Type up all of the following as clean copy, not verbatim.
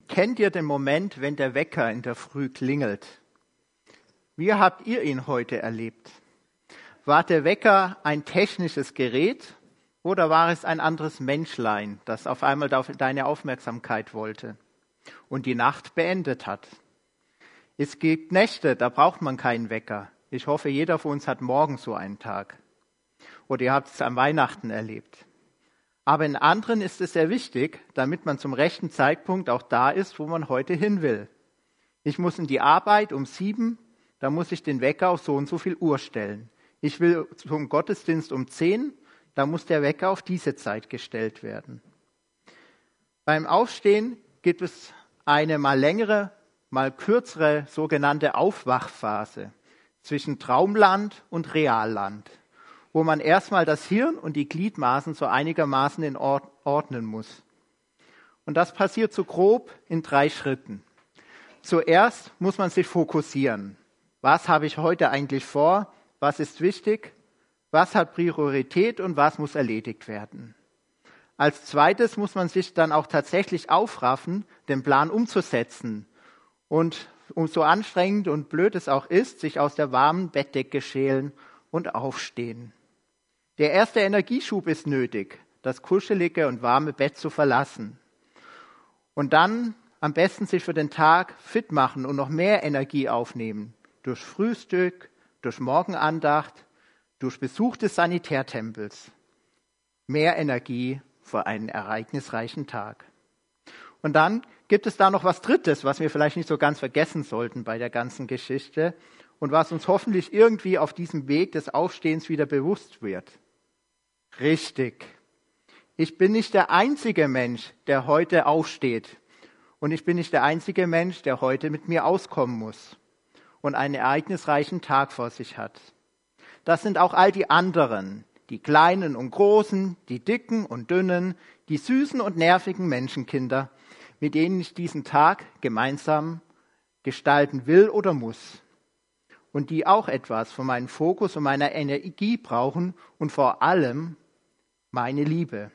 Kennt ihr den Moment, wenn der Wecker in der Früh klingelt? Wie habt ihr ihn heute erlebt? War der Wecker ein technisches Gerät oder war es ein anderes Menschlein, das auf einmal deine Aufmerksamkeit wollte und die Nacht beendet hat? Es gibt Nächte, da braucht man keinen Wecker. Ich hoffe, jeder von uns hat morgen so einen Tag. Oder ihr habt es an Weihnachten erlebt. Aber in anderen ist es sehr wichtig, damit man zum rechten Zeitpunkt auch da ist, wo man heute hin will. Ich muss in die Arbeit um 7, da muss ich den Wecker auf so und so viel Uhr stellen. Ich will zum Gottesdienst um 10, da muss der Wecker auf diese Zeit gestellt werden. Beim Aufstehen gibt es eine mal längere, mal kürzere sogenannte Aufwachphase zwischen Traumland und Realland, wo man erstmal das Hirn und die Gliedmaßen so einigermaßen ordnen muss. Und das passiert so grob in 3 Schritten. Zuerst muss man sich fokussieren. Was habe ich heute eigentlich vor? Was ist wichtig? Was hat Priorität und was muss erledigt werden? Als zweites muss man sich dann auch tatsächlich aufraffen, den Plan umzusetzen. Und so anstrengend und blöd es auch ist, sich aus der warmen Bettdecke schälen und aufstehen. Der erste Energieschub ist nötig, das kuschelige und warme Bett zu verlassen. Und dann am besten sich für den Tag fit machen und noch mehr Energie aufnehmen. Durch Frühstück, durch Morgenandacht, durch Besuch des Sanitärtempels. Mehr Energie für einen ereignisreichen Tag. Und dann gibt es da noch was Drittes, was wir vielleicht nicht so ganz vergessen sollten bei der ganzen Geschichte und was uns hoffentlich irgendwie auf diesem Weg des Aufstehens wieder bewusst wird. Richtig. Ich bin nicht der einzige Mensch, der heute aufsteht. Und ich bin nicht der einzige Mensch, der heute mit mir auskommen muss und einen ereignisreichen Tag vor sich hat. Das sind auch all die anderen, die Kleinen und Großen, die Dicken und Dünnen, die süßen und nervigen Menschenkinder, mit denen ich diesen Tag gemeinsam gestalten will oder muss. Und die auch etwas von meinem Fokus und meiner Energie brauchen und vor allem meine Liebe.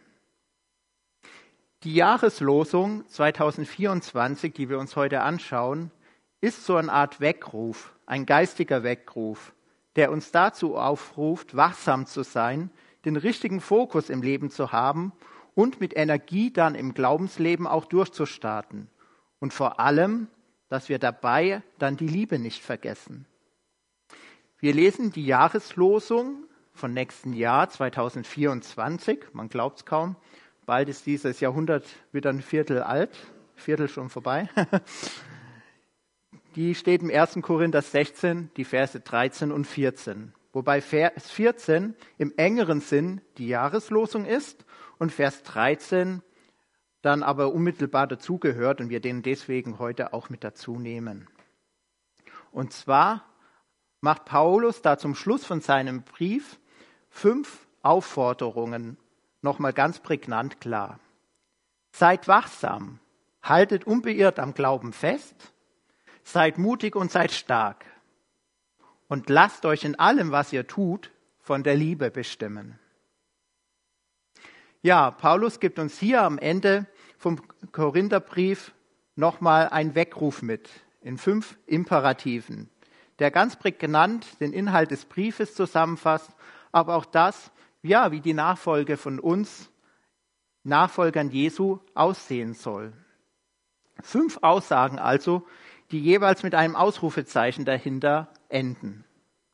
Die Jahreslosung 2024, die wir uns heute anschauen, ist so eine Art Weckruf, ein geistiger Weckruf, der uns dazu aufruft, wachsam zu sein, den richtigen Fokus im Leben zu haben und mit Energie dann im Glaubensleben auch durchzustarten. Und vor allem, dass wir dabei dann die Liebe nicht vergessen. Wir lesen die Jahreslosung von nächsten Jahr 2024, man glaubt es kaum, bald ist dieses Jahrhundert wieder ein Viertel alt, Viertel schon vorbei. Die steht im 1. Korinther 16, die Verse 13 und 14, wobei Vers 14 im engeren Sinn die Jahreslosung ist und Vers 13 dann aber unmittelbar dazugehört und wir den deswegen heute auch mit dazu nehmen. Und zwar macht Paulus da zum Schluss von seinem Brief 5 Aufforderungen nochmal ganz prägnant klar. Seid wachsam, haltet unbeirrt am Glauben fest, seid mutig und seid stark und lasst euch in allem, was ihr tut, von der Liebe bestimmen. Ja, Paulus gibt uns hier am Ende vom Korintherbrief nochmal einen Weckruf mit in 5 Imperativen, der ganz prägnant den Inhalt des Briefes zusammenfasst, aber auch das, ja, wie die Nachfolge von uns, Nachfolgern Jesu, aussehen soll. 5 Aussagen also, die jeweils mit einem Ausrufezeichen dahinter enden.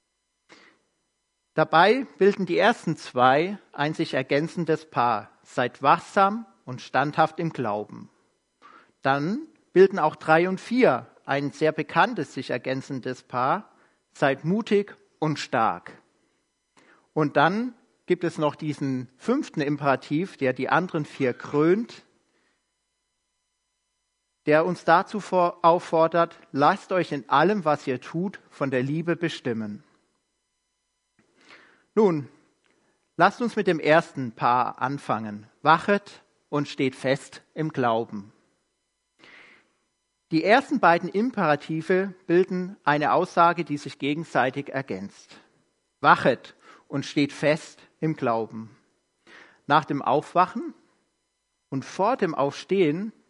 Dabei bilden die ersten 2 ein sich ergänzendes Paar. Seid wachsam und standhaft im Glauben. Dann bilden auch 3 und 4 ein sehr bekanntes sich ergänzendes Paar. Seid mutig und stark. Und dann gibt es noch diesen 5. Imperativ, der die anderen 4 krönt, der uns dazu auffordert, lasst euch in allem, was ihr tut, von der Liebe bestimmen. Nun, lasst uns mit dem ersten Paar anfangen. Wachet und steht fest im Glauben. Die ersten beiden Imperative bilden eine Aussage, die sich gegenseitig ergänzt. Wachet und steht fest im Glauben. Nach dem Aufwachen und vor dem Aufstehen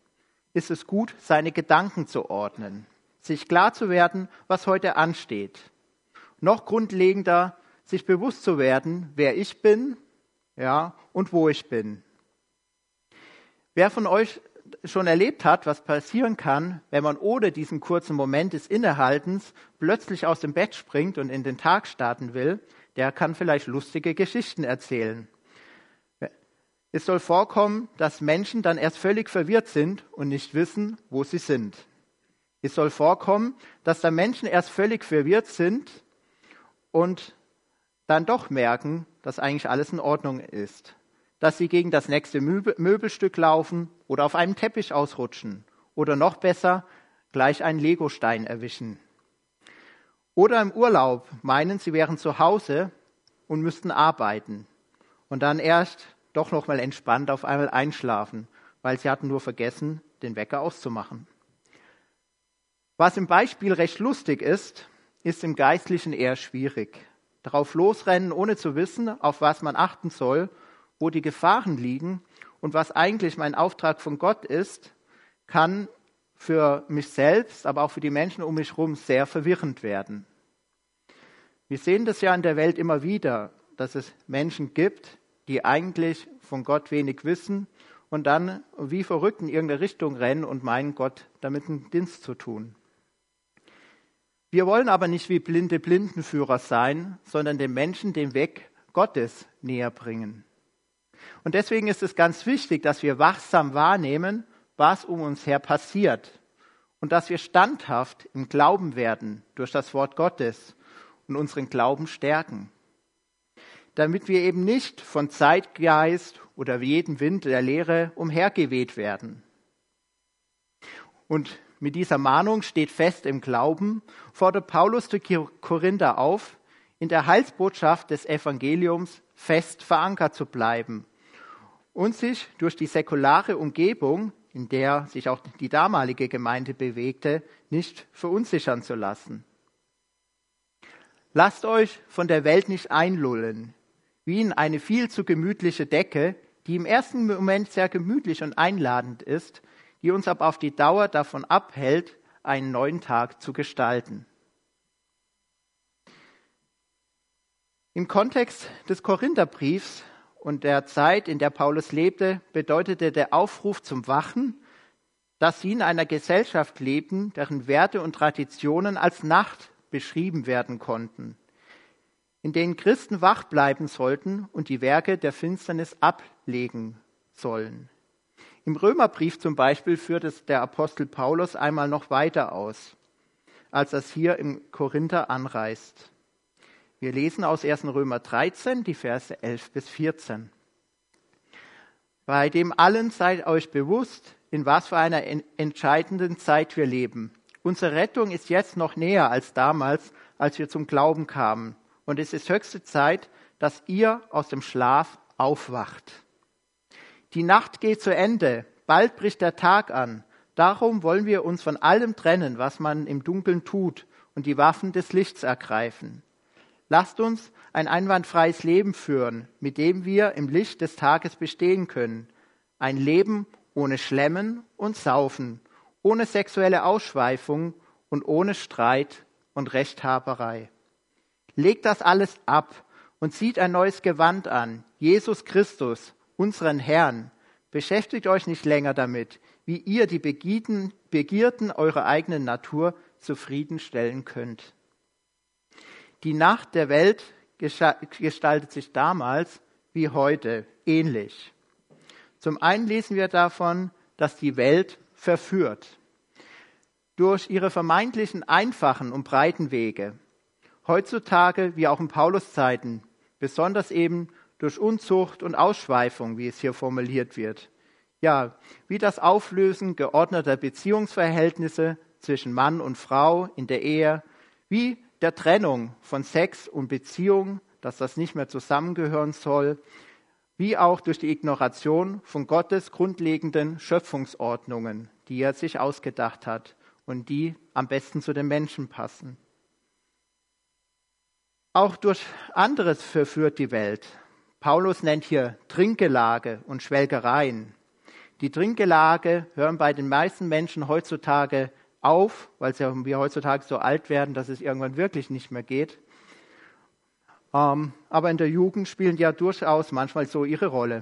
ist es gut, seine Gedanken zu ordnen, sich klar zu werden, was heute ansteht. Noch grundlegender, sich bewusst zu werden, wer ich bin, ja, und wo ich bin. Wer von euch schon erlebt hat, was passieren kann, wenn man ohne diesen kurzen Moment des Innehaltens plötzlich aus dem Bett springt und in den Tag starten will, der kann vielleicht lustige Geschichten erzählen. Es soll vorkommen, dass Menschen dann erst völlig verwirrt sind und nicht wissen, wo sie sind. Es soll vorkommen, dass da Menschen erst völlig verwirrt sind und dann doch merken, dass eigentlich alles in Ordnung ist. Dass sie gegen das nächste Möbelstück laufen oder auf einem Teppich ausrutschen oder noch besser, gleich einen Legostein erwischen. Oder im Urlaub meinen, sie wären zu Hause und müssten arbeiten und dann erst doch noch mal entspannt auf einmal einschlafen, weil sie hatten nur vergessen, den Wecker auszumachen. Was im Beispiel recht lustig ist, ist im Geistlichen eher schwierig. Darauf losrennen, ohne zu wissen, auf was man achten soll, wo die Gefahren liegen und was eigentlich mein Auftrag von Gott ist, kann für mich selbst, aber auch für die Menschen um mich herum sehr verwirrend werden. Wir sehen das ja in der Welt immer wieder, dass es Menschen gibt, die eigentlich von Gott wenig wissen und dann wie verrückt in irgendeine Richtung rennen und meinen, Gott damit einen Dienst zu tun. Wir wollen aber nicht wie blinde Blindenführer sein, sondern den Menschen den Weg Gottes näher bringen. Und deswegen ist es ganz wichtig, dass wir wachsam wahrnehmen, was um uns her passiert und dass wir standhaft im Glauben werden durch das Wort Gottes und unseren Glauben stärken. Damit wir eben nicht von Zeitgeist oder jedem Wind der Lehre umhergeweht werden. Und mit dieser Mahnung steht fest im Glauben, fordert Paulus die Korinther auf, in der Heilsbotschaft des Evangeliums fest verankert zu bleiben und sich durch die säkulare Umgebung, in der sich auch die damalige Gemeinde bewegte, nicht verunsichern zu lassen. Lasst euch von der Welt nicht einlullen, wie in eine viel zu gemütliche Decke, die im ersten Moment sehr gemütlich und einladend ist, die uns aber auf die Dauer davon abhält, einen neuen Tag zu gestalten. Im Kontext des Korintherbriefs und der Zeit, in der Paulus lebte, bedeutete der Aufruf zum Wachen, dass sie in einer Gesellschaft lebten, deren Werte und Traditionen als Nacht beschrieben werden konnten, in denen Christen wach bleiben sollten und die Werke der Finsternis ablegen sollen. Im Römerbrief zum Beispiel führt es der Apostel Paulus einmal noch weiter aus, als er es hier im Korinther anreißt. Wir lesen aus 1. Römer 13, die Verse 11 bis 14. Bei dem allen seid euch bewusst, in was für einer entscheidenden Zeit wir leben. Unsere Rettung ist jetzt noch näher als damals, als wir zum Glauben kamen. Und es ist höchste Zeit, dass ihr aus dem Schlaf aufwacht. Die Nacht geht zu Ende, bald bricht der Tag an. Darum wollen wir uns von allem trennen, was man im Dunkeln tut, und die Waffen des Lichts ergreifen. Lasst uns ein einwandfreies Leben führen, mit dem wir im Licht des Tages bestehen können. Ein Leben ohne Schlemmen und Saufen, ohne sexuelle Ausschweifung und ohne Streit und Rechthaberei. Legt das alles ab und zieht ein neues Gewand an, Jesus Christus, unseren Herrn. Beschäftigt euch nicht länger damit, wie ihr die Begierden eurer eigenen Natur zufriedenstellen könnt. Die Nacht der Welt gestaltet sich damals wie heute ähnlich. Zum einen lesen wir davon, dass die Welt verführt. Durch ihre vermeintlichen einfachen und breiten Wege. Heutzutage, wie auch in Paulus Zeiten, besonders eben durch Unzucht und Ausschweifung, wie es hier formuliert wird. Ja, wie das Auflösen geordneter Beziehungsverhältnisse zwischen Mann und Frau in der Ehe, wie der Trennung von Sex und Beziehung, dass das nicht mehr zusammengehören soll, wie auch durch die Ignoration von Gottes grundlegenden Schöpfungsordnungen, die er sich ausgedacht hat und die am besten zu den Menschen passen. Auch durch anderes verführt die Welt. Paulus nennt hier Trinkgelage und Schwelgereien. Die Trinkgelage hören bei den meisten Menschen heutzutage auf, weil wir heutzutage so alt werden, dass es irgendwann wirklich nicht mehr geht. Aber in der Jugend spielen die ja durchaus manchmal so ihre Rolle.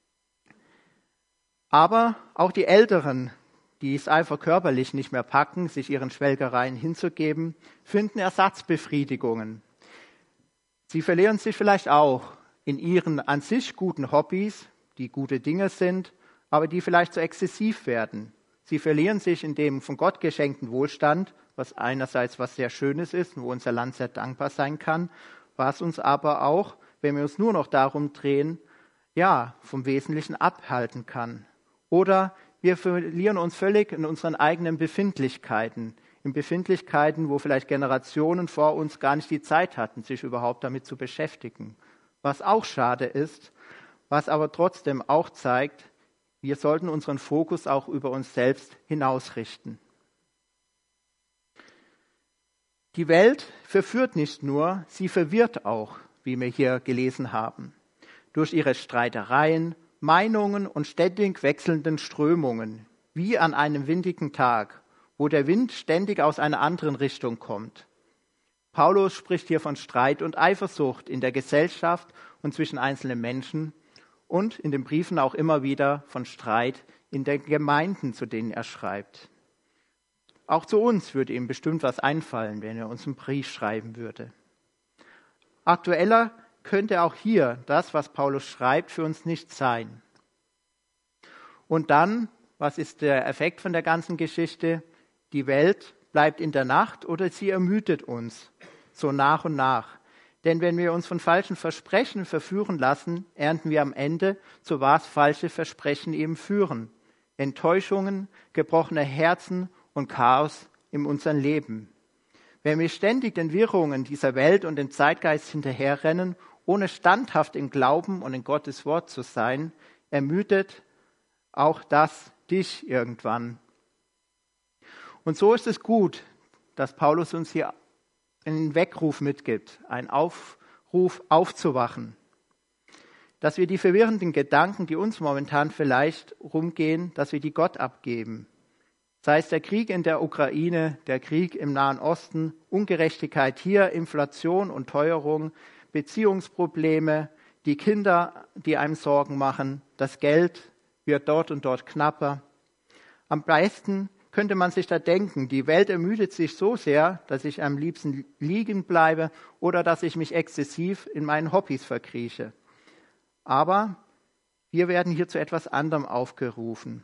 Aber auch die Älteren, die es einfach körperlich nicht mehr packen, sich ihren Schwelgereien hinzugeben, finden Ersatzbefriedigungen. Sie verlieren sich vielleicht auch in ihren an sich guten Hobbys, die gute Dinge sind, aber die vielleicht so exzessiv werden. Sie verlieren sich in dem von Gott geschenkten Wohlstand, was einerseits was sehr Schönes ist und wo unser Land sehr dankbar sein kann, was uns aber auch, wenn wir uns nur noch darum drehen, ja, vom Wesentlichen abhalten kann. Oder wir verlieren uns völlig in unseren eigenen Befindlichkeiten, in Befindlichkeiten, wo vielleicht Generationen vor uns gar nicht die Zeit hatten, sich überhaupt damit zu beschäftigen. Was auch schade ist, was aber trotzdem auch zeigt, wir sollten unseren Fokus auch über uns selbst hinausrichten. Die Welt verführt nicht nur, sie verwirrt auch, wie wir hier gelesen haben, durch ihre Streitereien, Meinungen und ständig wechselnden Strömungen, wie an einem windigen Tag, wo der Wind ständig aus einer anderen Richtung kommt. Paulus spricht hier von Streit und Eifersucht in der Gesellschaft und zwischen einzelnen Menschen und in den Briefen auch immer wieder von Streit in den Gemeinden, zu denen er schreibt. Auch zu uns würde ihm bestimmt was einfallen, wenn er uns einen Brief schreiben würde. Aktueller könnte auch hier das, was Paulus schreibt, für uns nicht sein. Und dann, was ist der Effekt von der ganzen Geschichte? Die Welt bleibt in der Nacht oder sie ermüdet uns, so nach und nach. Denn wenn wir uns von falschen Versprechen verführen lassen, ernten wir am Ende, zu was falsche Versprechen eben führen. Enttäuschungen, gebrochene Herzen und Chaos in unserem Leben. Wenn wir ständig den Wirrungen dieser Welt und dem Zeitgeist hinterherrennen, ohne standhaft im Glauben und in Gottes Wort zu sein, ermüdet auch das dich irgendwann. Und so ist es gut, dass Paulus uns hier einen Weckruf mitgibt, einen Aufruf aufzuwachen. Dass wir die verwirrenden Gedanken, die uns momentan vielleicht rumgehen, dass wir die Gott abgeben. Sei es der Krieg in der Ukraine, der Krieg im Nahen Osten, Ungerechtigkeit hier, Inflation und Teuerung, Beziehungsprobleme, die Kinder, die einem Sorgen machen, das Geld wird dort und dort knapper. Am besten könnte man sich da denken, die Welt ermüdet sich so sehr, dass ich am liebsten liegen bleibe oder dass ich mich exzessiv in meinen Hobbys verkrieche. Aber wir werden hier zu etwas anderem aufgerufen.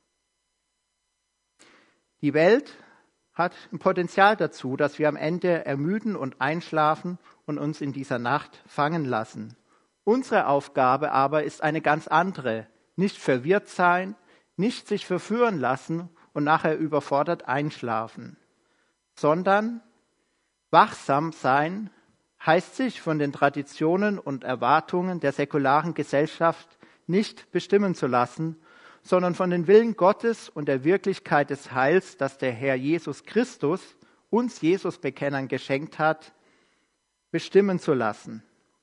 Die Welt hat ein Potenzial dazu, dass wir am Ende ermüden und einschlafen und uns in dieser Nacht fangen lassen. Unsere Aufgabe aber ist eine ganz andere. Nicht verwirrt sein, nicht sich verführen lassen und nachher überfordert einschlafen, sondern wachsam sein heißt sich von den Traditionen und Erwartungen der säkularen Gesellschaft nicht bestimmen zu lassen, sondern von den Willen Gottes und der Wirklichkeit des Heils, das der Herr Jesus Christus uns Jesusbekennern geschenkt hat, bestimmen zu lassen.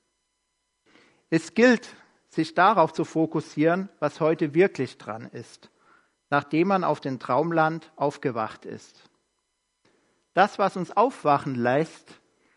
Es gilt, sich darauf zu fokussieren, was heute wirklich dran ist, nachdem man auf dem Traumland aufgewacht ist. Das, was uns aufwachen lässt,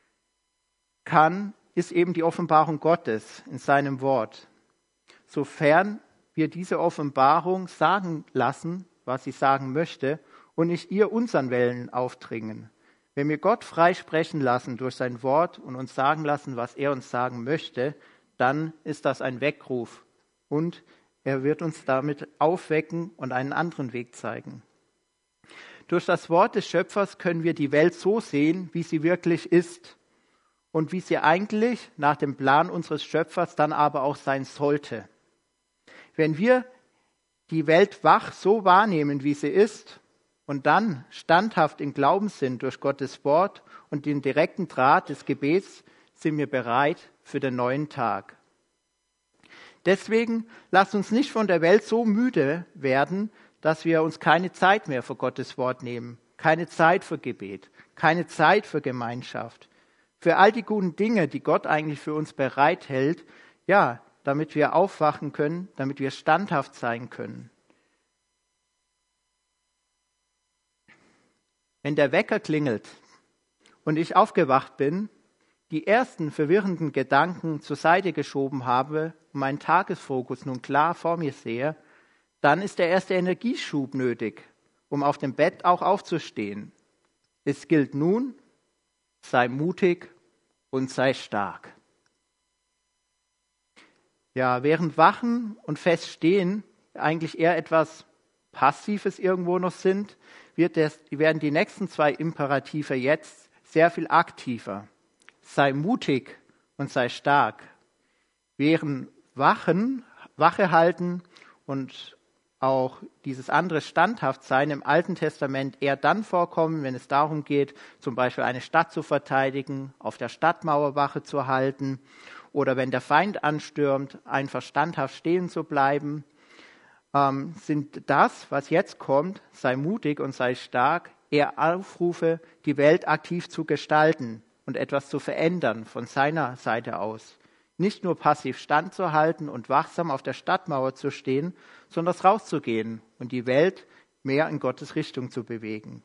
ist eben die Offenbarung Gottes in seinem Wort. Sofern wir diese Offenbarung sagen lassen, was sie sagen möchte, und nicht ihr unseren Wellen aufdringen. Wenn wir Gott frei sprechen lassen durch sein Wort und uns sagen lassen, was er uns sagen möchte, dann ist das ein Weckruf und er wird uns damit aufwecken und einen anderen Weg zeigen. Durch das Wort des Schöpfers können wir die Welt so sehen, wie sie wirklich ist und wie sie eigentlich nach dem Plan unseres Schöpfers dann aber auch sein sollte. Wenn wir die Welt wach so wahrnehmen, wie sie ist, und dann standhaft im Glauben sind durch Gottes Wort und den direkten Draht des Gebets, sind wir bereit für den neuen Tag. Deswegen lasst uns nicht von der Welt so müde werden, dass wir uns keine Zeit mehr für Gottes Wort nehmen, keine Zeit für Gebet, keine Zeit für Gemeinschaft, für all die guten Dinge, die Gott eigentlich für uns bereithält, ja, damit wir aufwachen können, damit wir standhaft sein können. Wenn der Wecker klingelt und ich aufgewacht bin, die ersten verwirrenden Gedanken zur Seite geschoben habe und meinen Tagesfokus nun klar vor mir sehe, dann ist der erste Energieschub nötig, um auf dem Bett auch aufzustehen. Es gilt nun, sei mutig und sei stark. Ja, während Wachen und Feststehen eigentlich eher etwas Passives irgendwo noch sind, werden die nächsten 2 Imperative jetzt sehr viel aktiver. Sei mutig und sei stark. Während Wache halten und auch dieses andere Standhaftsein im Alten Testament eher dann vorkommen, wenn es darum geht, zum Beispiel eine Stadt zu verteidigen, auf der Stadtmauer Wache zu halten oder wenn der Feind anstürmt, einfach standhaft stehen zu bleiben, sind das, was jetzt kommt, sei mutig und sei stark, eher Aufrufe, die Welt aktiv zu gestalten und etwas zu verändern von seiner Seite aus. Nicht nur passiv standzuhalten und wachsam auf der Stadtmauer zu stehen, sondern rauszugehen und die Welt mehr in Gottes Richtung zu bewegen.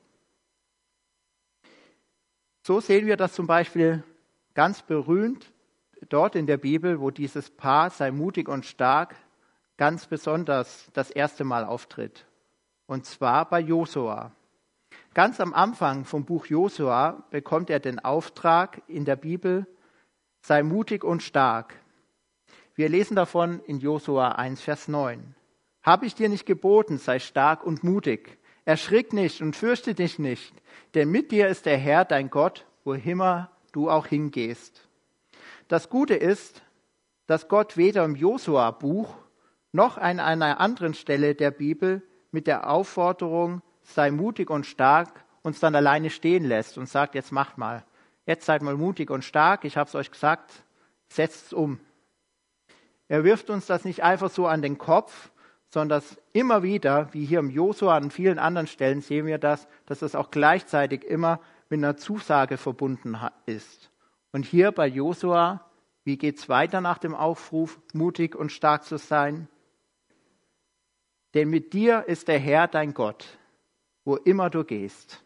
So sehen wir das zum Beispiel ganz berühmt dort in der Bibel, wo dieses Paar, sei mutig und stark, ganz besonders das erste Mal auftritt. Und zwar bei Josua. Ganz am Anfang vom Buch Josua bekommt er den Auftrag in der Bibel, sei mutig und stark. Wir lesen davon in Josua 1, Vers 9. Habe ich dir nicht geboten, sei stark und mutig. Erschrick nicht und fürchte dich nicht, denn mit dir ist der Herr, dein Gott, wo immer du auch hingehst. Das Gute ist, dass Gott weder im Josua-Buch noch an einer anderen Stelle der Bibel mit der Aufforderung, sei mutig und stark, uns dann alleine stehen lässt und sagt, jetzt macht mal. Jetzt seid mal mutig und stark, ich habe es euch gesagt, setzt es um. Er wirft uns das nicht einfach so an den Kopf, sondern dass immer wieder, wie hier im Josua an vielen anderen Stellen, sehen wir das, dass es auch gleichzeitig immer mit einer Zusage verbunden ist. Und hier bei Josua, wie geht es weiter nach dem Aufruf, mutig und stark zu sein? Denn mit dir ist der Herr dein Gott, wo immer du gehst.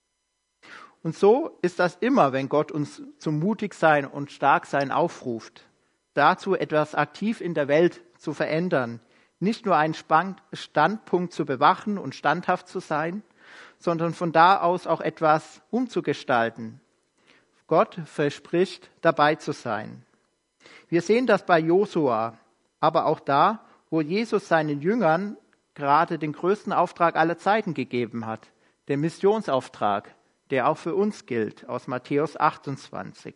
Und so ist das immer, wenn Gott uns zum Mutigsein und Starksein aufruft, dazu etwas aktiv in der Welt zu verändern, nicht nur einen Standpunkt zu bewachen und standhaft zu sein, sondern von da aus auch etwas umzugestalten. Gott verspricht, dabei zu sein. Wir sehen das bei Josua, aber auch da, wo Jesus seinen Jüngern gerade den größten Auftrag aller Zeiten gegeben hat, den Missionsauftrag, der auch für uns gilt, aus Matthäus 28.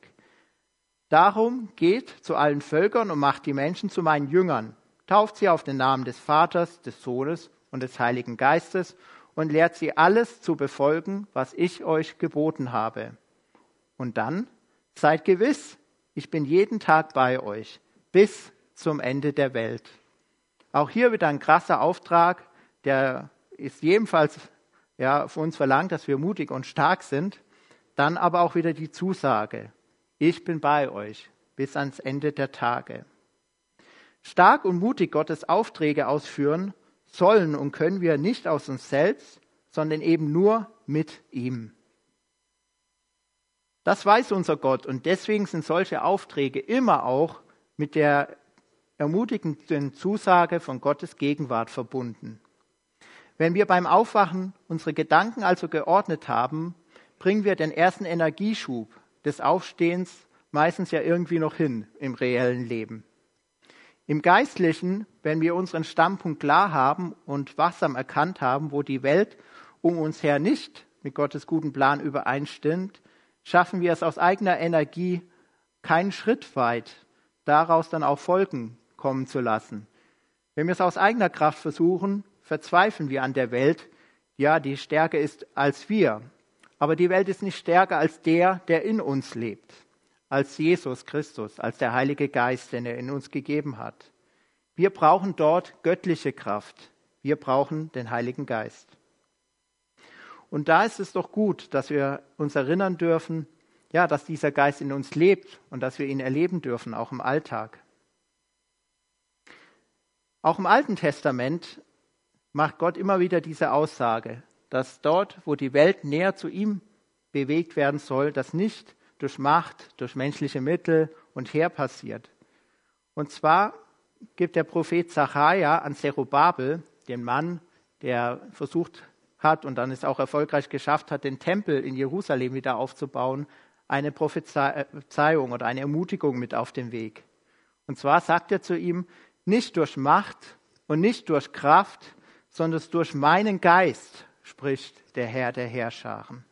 Darum geht zu allen Völkern und macht die Menschen zu meinen Jüngern, tauft sie auf den Namen des Vaters, des Sohnes und des Heiligen Geistes und lehrt sie alles zu befolgen, was ich euch geboten habe. Und dann seid gewiss, ich bin jeden Tag bei euch, bis zum Ende der Welt. Auch hier wieder ein krasser Auftrag, der ist jedenfalls von uns verlangt, dass wir mutig und stark sind. Dann aber auch wieder die Zusage, ich bin bei euch bis ans Ende der Tage. Stark und mutig Gottes Aufträge ausführen sollen und können wir nicht aus uns selbst, sondern eben nur mit ihm. Das weiß unser Gott und deswegen sind solche Aufträge immer auch mit der ermutigenden Zusage von Gottes Gegenwart verbunden. Wenn wir beim Aufwachen unsere Gedanken also geordnet haben, bringen wir den ersten Energieschub des Aufstehens meistens ja irgendwie noch hin im reellen Leben. Im Geistlichen, wenn wir unseren Standpunkt klar haben und wachsam erkannt haben, wo die Welt um uns her nicht mit Gottes guten Plan übereinstimmt, schaffen wir es aus eigener Energie keinen Schritt weit, daraus dann auch Folgen kommen zu lassen. Wenn wir es aus eigener Kraft versuchen, verzweifeln wir an der Welt, ja, die stärker ist als wir. Aber die Welt ist nicht stärker als der in uns lebt, als Jesus Christus, als der Heilige Geist, den er in uns gegeben hat. Wir brauchen dort göttliche Kraft. Wir brauchen den Heiligen Geist. Und da ist es doch gut, dass wir uns erinnern dürfen, ja, dass dieser Geist in uns lebt und dass wir ihn erleben dürfen, auch im Alltag. Auch im Alten Testament macht Gott immer wieder diese Aussage, dass dort, wo die Welt näher zu ihm bewegt werden soll, das nicht durch Macht, durch menschliche Mittel und Heer passiert. Und zwar gibt der Prophet Sacharja an Zerubabel, den Mann, der versucht hat und dann es auch erfolgreich geschafft hat, den Tempel in Jerusalem wieder aufzubauen, eine Prophezeiung oder eine Ermutigung mit auf den Weg. Und zwar sagt er zu ihm, nicht durch Macht und nicht durch Kraft, sondern durch meinen Geist, spricht der Herr der Heerscharen.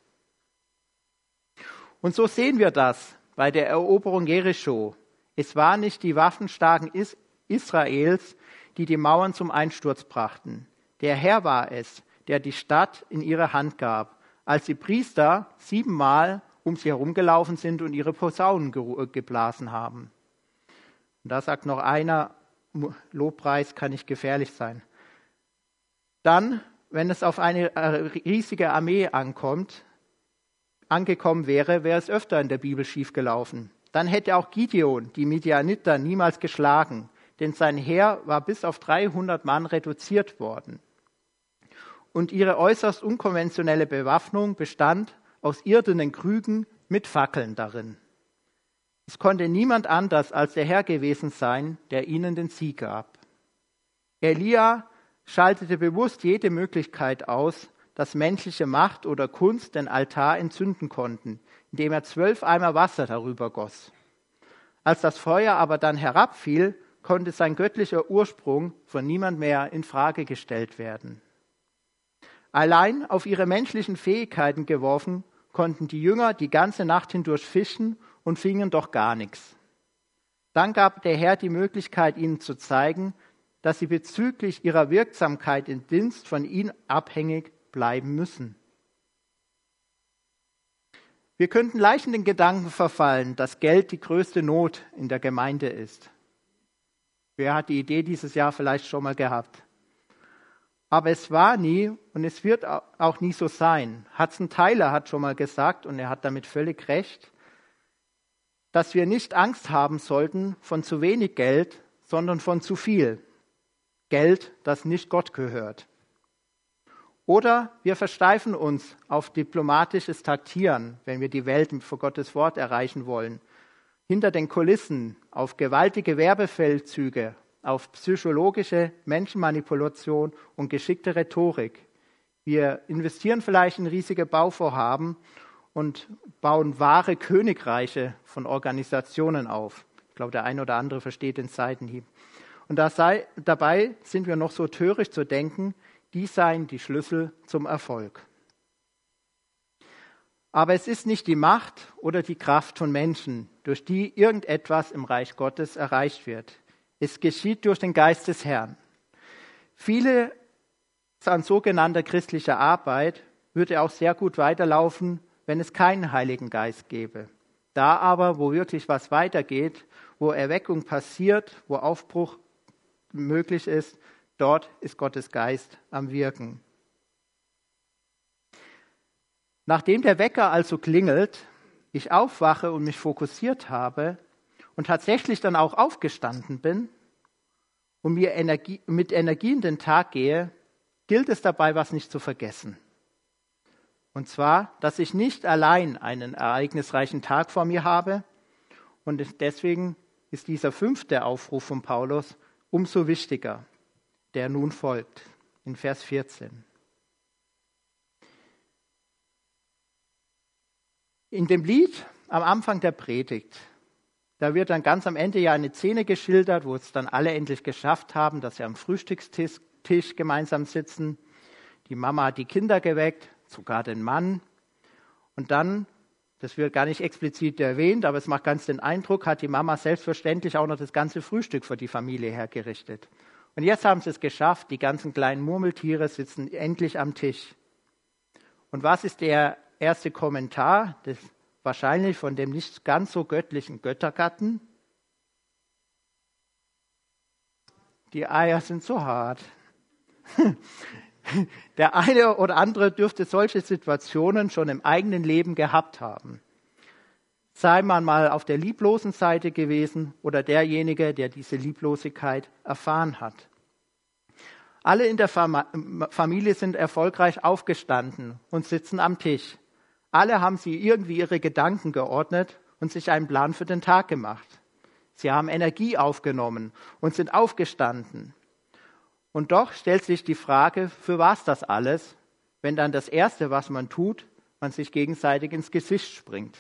Und so sehen wir das bei der Eroberung Jericho. Es waren nicht die waffenstarken Israels, die die Mauern zum Einsturz brachten. Der Herr war es, der die Stadt in ihre Hand gab, als die Priester 7-mal um sie herumgelaufen sind und ihre Posaunen geblasen haben. Und da sagt noch einer, Lobpreis kann nicht gefährlich sein. Dann, wenn es auf eine riesige Armee angekommen wäre, wäre es öfter in der Bibel schiefgelaufen. Dann hätte auch Gideon die Midianiter niemals geschlagen, denn sein Heer war bis auf 300 Mann reduziert worden. Und ihre äußerst unkonventionelle Bewaffnung bestand aus irdenen Krügen mit Fackeln darin. Es konnte niemand anders als der Herr gewesen sein, der ihnen den Sieg gab. Elia schaltete bewusst jede Möglichkeit aus, dass menschliche Macht oder Kunst den Altar entzünden konnten, indem er 12 Eimer Wasser darüber goss. Als das Feuer aber dann herabfiel, konnte sein göttlicher Ursprung von niemand mehr in Frage gestellt werden. Allein auf ihre menschlichen Fähigkeiten geworfen, konnten die Jünger die ganze Nacht hindurch fischen und fingen doch gar nichts. Dann gab der Herr die Möglichkeit, ihnen zu zeigen, dass sie bezüglich ihrer Wirksamkeit im Dienst von ihm abhängig bleiben müssen. Wir könnten leicht in den Gedanken verfallen, dass Geld die größte Not in der Gemeinde ist. Wer hat die Idee dieses Jahr vielleicht schon mal gehabt? Aber es war nie und es wird auch nie so sein. Hudson Taylor hat schon mal gesagt, und er hat damit völlig recht, dass wir nicht Angst haben sollten von zu wenig Geld, sondern von zu viel. Geld, das nicht Gott gehört. Oder wir versteifen uns auf diplomatisches Taktieren, wenn wir die Welt vor Gottes Wort erreichen wollen. Hinter den Kulissen, auf gewaltige Werbefeldzüge, auf psychologische Menschenmanipulation und geschickte Rhetorik. Wir investieren vielleicht in riesige Bauvorhaben und bauen wahre Königreiche von Organisationen auf. Ich glaube, der eine oder andere versteht den Seitenhieb. Und dabei sind wir noch so töricht zu denken, die seien die Schlüssel zum Erfolg. Aber es ist nicht die Macht oder die Kraft von Menschen, durch die irgendetwas im Reich Gottes erreicht wird. Es geschieht durch den Geist des Herrn. Viele an sogenannter christlicher Arbeit würde auch sehr gut weiterlaufen, wenn es keinen Heiligen Geist gäbe. Da aber, wo wirklich was weitergeht, wo Erweckung passiert, wo Aufbruch möglich ist, dort ist Gottes Geist am Wirken. Nachdem der Wecker also klingelt, ich aufwache und mich fokussiert habe und tatsächlich dann auch aufgestanden bin und mir mit Energie in den Tag gehe, gilt es dabei, was nicht zu vergessen. Und zwar, dass ich nicht allein einen ereignisreichen Tag vor mir habe und deswegen ist dieser 5. Aufruf von Paulus umso wichtiger, der nun folgt, in Vers 14. In dem Lied am Anfang der Predigt, da wird dann ganz am Ende ja eine Szene geschildert, wo es dann alle endlich geschafft haben, dass sie am Frühstückstisch gemeinsam sitzen. Die Mama hat die Kinder geweckt, sogar den Mann. Und dann, das wird gar nicht explizit erwähnt, aber es macht ganz den Eindruck, hat die Mama selbstverständlich auch noch das ganze Frühstück für die Familie hergerichtet. Und jetzt haben sie es geschafft, die ganzen kleinen Murmeltiere sitzen endlich am Tisch. Und was ist der erste Kommentar? Das wahrscheinlich von dem nicht ganz so göttlichen Göttergatten. Die Eier sind so hart. Der eine oder andere dürfte solche Situationen schon im eigenen Leben gehabt haben. Sei man mal auf der lieblosen Seite gewesen oder derjenige, der diese Lieblosigkeit erfahren hat. Alle in der Familie sind erfolgreich aufgestanden und sitzen am Tisch. Alle haben sie irgendwie ihre Gedanken geordnet und sich einen Plan für den Tag gemacht. Sie haben Energie aufgenommen und sind aufgestanden. Und doch stellt sich die Frage, für was das alles, wenn dann das Erste, was man tut, man sich gegenseitig ins Gesicht springt.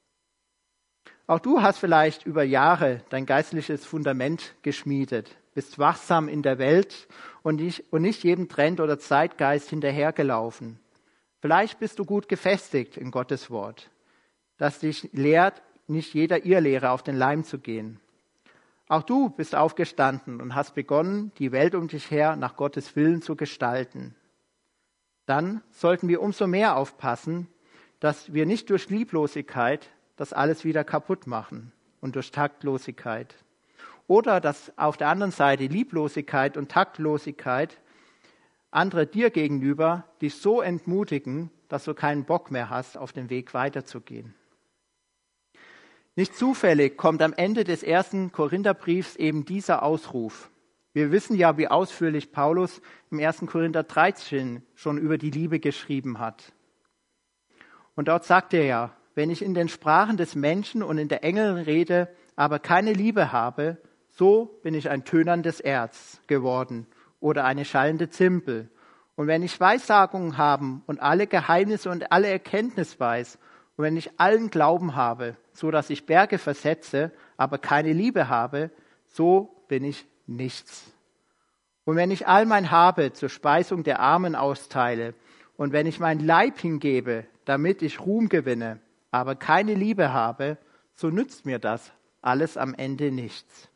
Auch du hast vielleicht über Jahre dein geistliches Fundament geschmiedet, bist wachsam in der Welt und nicht jedem Trend oder Zeitgeist hinterhergelaufen. Vielleicht bist du gut gefestigt in Gottes Wort, das dich lehrt, nicht jeder Irrlehre auf den Leim zu gehen. Auch du bist aufgestanden und hast begonnen, die Welt um dich her nach Gottes Willen zu gestalten. Dann sollten wir umso mehr aufpassen, dass wir nicht durch Lieblosigkeit das alles wieder kaputt machen und durch Taktlosigkeit. Oder dass auf der anderen Seite Lieblosigkeit und Taktlosigkeit andere dir gegenüber dich so entmutigen, dass du keinen Bock mehr hast, auf dem Weg weiterzugehen. Nicht zufällig kommt am Ende des 1. Korintherbriefs eben dieser Ausruf. Wir wissen ja, wie ausführlich Paulus im 1. Korinther 13 schon über die Liebe geschrieben hat. Und dort sagt er ja, wenn ich in den Sprachen des Menschen und in der Engel rede, aber keine Liebe habe, so bin ich ein tönerndes Erz geworden oder eine schallende Zimbel. Und wenn ich Weissagungen habe und alle Geheimnisse und alle Erkenntnis weiß, und wenn ich allen Glauben habe, so dass ich Berge versetze, aber keine Liebe habe, so bin ich nichts. Und wenn ich all mein Habe zur Speisung der Armen austeile, und wenn ich mein Leib hingebe, damit ich Ruhm gewinne, aber keine Liebe habe, so nützt mir das alles am Ende nichts.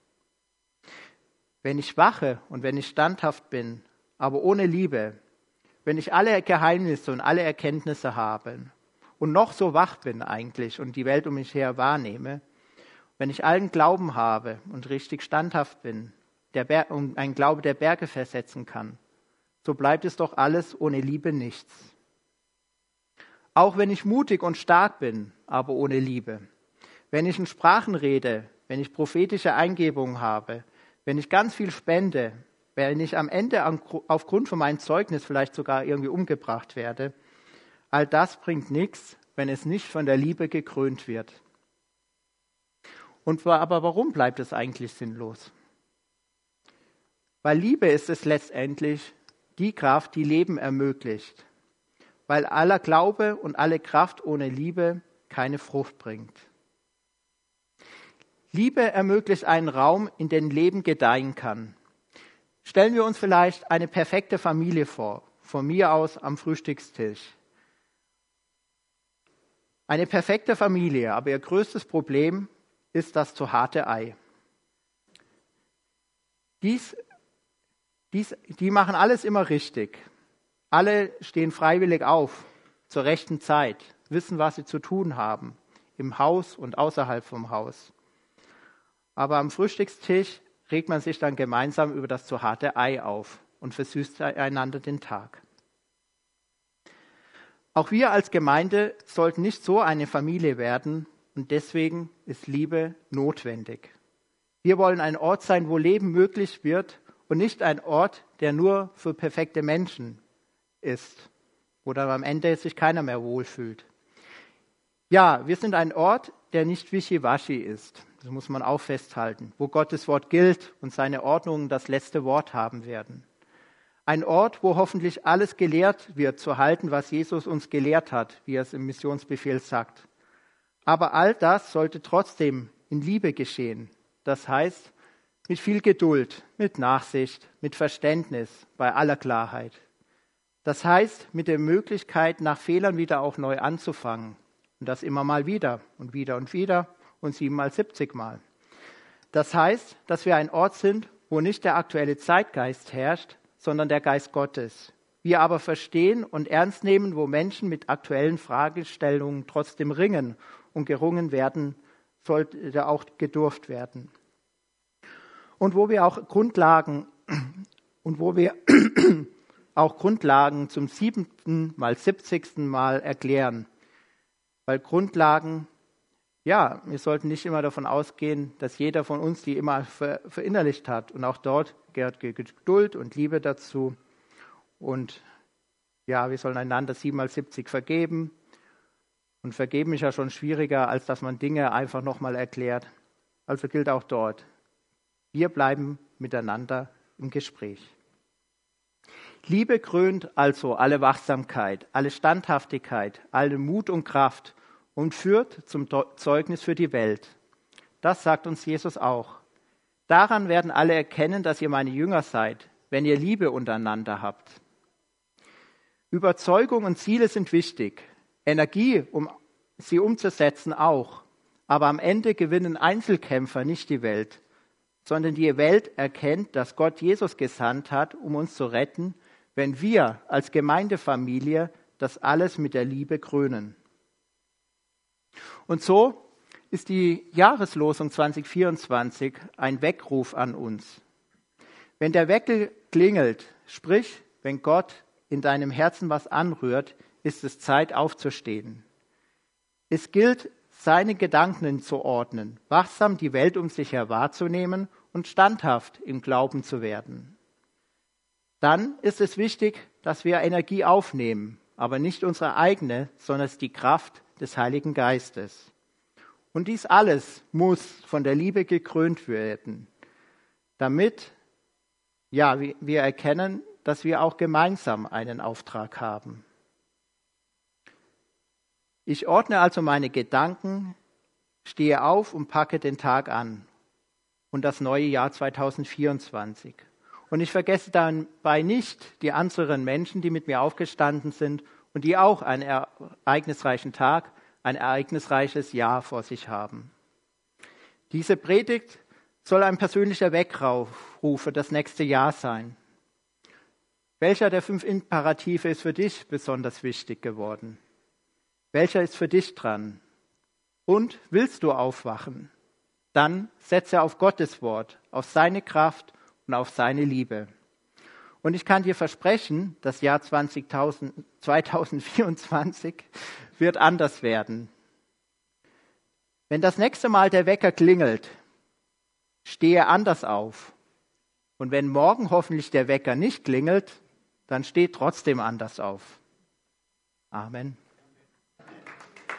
Wenn ich wache und wenn ich standhaft bin, aber ohne Liebe, wenn ich alle Geheimnisse und alle Erkenntnisse habe und noch so wach bin eigentlich und die Welt um mich her wahrnehme, wenn ich allen Glauben habe und richtig standhaft bin, und ein Glaube, der Berge versetzen kann, so bleibt es doch alles ohne Liebe nichts. Auch wenn ich mutig und stark bin, aber ohne Liebe, wenn ich in Sprachen rede, wenn ich prophetische Eingebungen habe, wenn ich ganz viel spende, wenn ich am Ende aufgrund von meinem Zeugnis vielleicht sogar irgendwie umgebracht werde, all das bringt nichts, wenn es nicht von der Liebe gekrönt wird. Aber warum bleibt es eigentlich sinnlos? Weil Liebe ist es letztendlich die Kraft, die Leben ermöglicht. Weil aller Glaube und alle Kraft ohne Liebe keine Frucht bringt. Liebe ermöglicht einen Raum, in dem Leben gedeihen kann. Stellen wir uns vielleicht eine perfekte Familie vor, von mir aus am Frühstückstisch. Eine perfekte Familie, aber ihr größtes Problem ist das zu harte Ei. Die machen alles immer richtig. Alle stehen freiwillig auf, zur rechten Zeit, wissen, was sie zu tun haben, im Haus und außerhalb vom Haus. Aber am Frühstückstisch regt man sich dann gemeinsam über das zu harte Ei auf und versüßt einander den Tag. Auch wir als Gemeinde sollten nicht so eine Familie werden und deswegen ist Liebe notwendig. Wir wollen ein Ort sein, wo Leben möglich wird und nicht ein Ort, der nur für perfekte Menschen ist, wo dann am Ende sich keiner mehr wohlfühlt. Ja, wir sind ein Ort, der nicht wischiwaschi ist. Das muss man auch festhalten, wo Gottes Wort gilt und seine Ordnungen das letzte Wort haben werden. Ein Ort, wo hoffentlich alles gelehrt wird, zu halten, was Jesus uns gelehrt hat, wie er es im Missionsbefehl sagt. Aber all das sollte trotzdem in Liebe geschehen. Das heißt, mit viel Geduld, mit Nachsicht, mit Verständnis, bei aller Klarheit. Das heißt, mit der Möglichkeit, nach Fehlern wieder auch neu anzufangen. Und das immer mal wieder und wieder und wieder und 7 mal 70 Mal. Das heißt, dass wir ein Ort sind, wo nicht der aktuelle Zeitgeist herrscht, sondern der Geist Gottes. Wir aber verstehen und ernst nehmen, wo Menschen mit aktuellen Fragestellungen trotzdem ringen und gerungen werden, sollte auch gedurft werden. Und wo wir auch Grundlagen zum 7. mal 70. Mal erklären. Weil Grundlagen Ja, wir sollten nicht immer davon ausgehen, dass jeder von uns die immer verinnerlicht hat. Und auch dort gehört Geduld und Liebe dazu. Und ja, wir sollen einander 7x70 vergeben. Und vergeben ist ja schon schwieriger, als dass man Dinge einfach nochmal erklärt. Also gilt auch dort. Wir bleiben miteinander im Gespräch. Liebe krönt also alle Wachsamkeit, alle Standhaftigkeit, alle Mut und Kraft und führt zum Zeugnis für die Welt. Das sagt uns Jesus auch. Daran werden alle erkennen, dass ihr meine Jünger seid, wenn ihr Liebe untereinander habt. Überzeugung und Ziele sind wichtig. Energie, um sie umzusetzen, auch. Aber am Ende gewinnen Einzelkämpfer nicht die Welt, sondern die Welt erkennt, dass Gott Jesus gesandt hat, um uns zu retten, wenn wir als Gemeindefamilie das alles mit der Liebe krönen. Und so ist die Jahreslosung 2024 ein Weckruf an uns. Wenn der Wecker klingelt, sprich, wenn Gott in deinem Herzen was anrührt, ist es Zeit aufzustehen. Es gilt, seine Gedanken zu ordnen, wachsam die Welt um sich her wahrzunehmen und standhaft im Glauben zu werden. Dann ist es wichtig, dass wir Energie aufnehmen, aber nicht unsere eigene, sondern die Kraft des Heiligen Geistes. Und dies alles muss von der Liebe gekrönt werden, damit wir erkennen, dass wir auch gemeinsam einen Auftrag haben. Ich ordne also meine Gedanken, stehe auf und packe den Tag an und das neue Jahr 2024. Und ich vergesse dabei nicht die anderen Menschen, die mit mir aufgestanden sind und die auch einen ereignisreichen Tag, ein ereignisreiches Jahr vor sich haben. Diese Predigt soll ein persönlicher Weckruf für das nächste Jahr sein. Welcher der 5 Imperative ist für dich besonders wichtig geworden? Welcher ist für dich dran? Und willst du aufwachen? Dann setze auf Gottes Wort, auf seine Kraft und auf seine Liebe. Und ich kann dir versprechen, das Jahr 2024 wird anders werden. Wenn das nächste Mal der Wecker klingelt, stehe anders auf. Und wenn morgen hoffentlich der Wecker nicht klingelt, dann steh trotzdem anders auf. Amen.